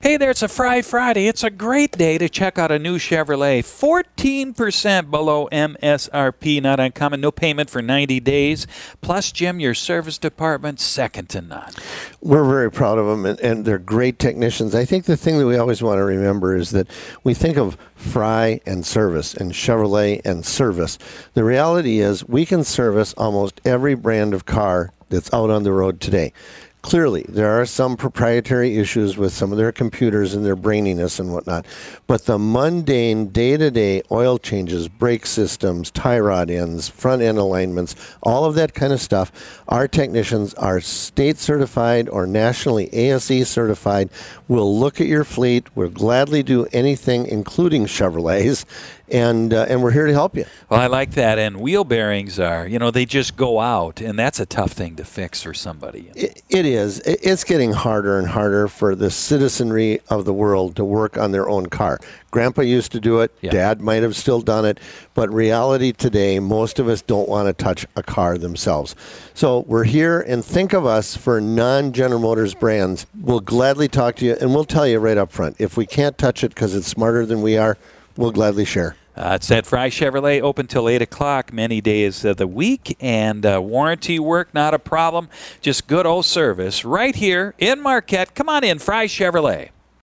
Hey there, it's a Fry Friday. It's a great day to check out a new Chevrolet. 14% below MSRP, not uncommon. No payment for 90 days. Plus, Jim, your service department, second to none. We're very proud of them, and they're great technicians. I think the thing that we always want to remember is that we think of Fry and service and Chevrolet and service. The reality is we can service almost every brand of car that's out on the road today. Clearly, there are some proprietary issues with some of their computers and their braininess and whatnot, but the mundane, day-to-day oil changes, brake systems, tie rod ends, front end alignments, all of that kind of stuff, our technicians are state certified or nationally ASE certified. We'll look at your fleet. We'll gladly do anything, including Chevrolets, and we're here to help you. Well, I like that. And wheel bearings are, they just go out, and that's a tough thing to fix for somebody. It is. It's getting harder and harder for the citizenry of the world to work on their own car. Grandpa used to do it. Yeah. Dad might have still done it. But reality today, most of us don't want to touch a car themselves. So we're here, and think of us for non-General Motors brands. We'll gladly talk to you, and we'll tell you right up front. If we can't touch it because it's smarter than we are, we'll gladly share. It's at Fry Chevrolet, open till 8 o'clock many days of the week, and warranty work, not a problem. Just good old service right here in Marquette. Come on in, Fry Chevrolet.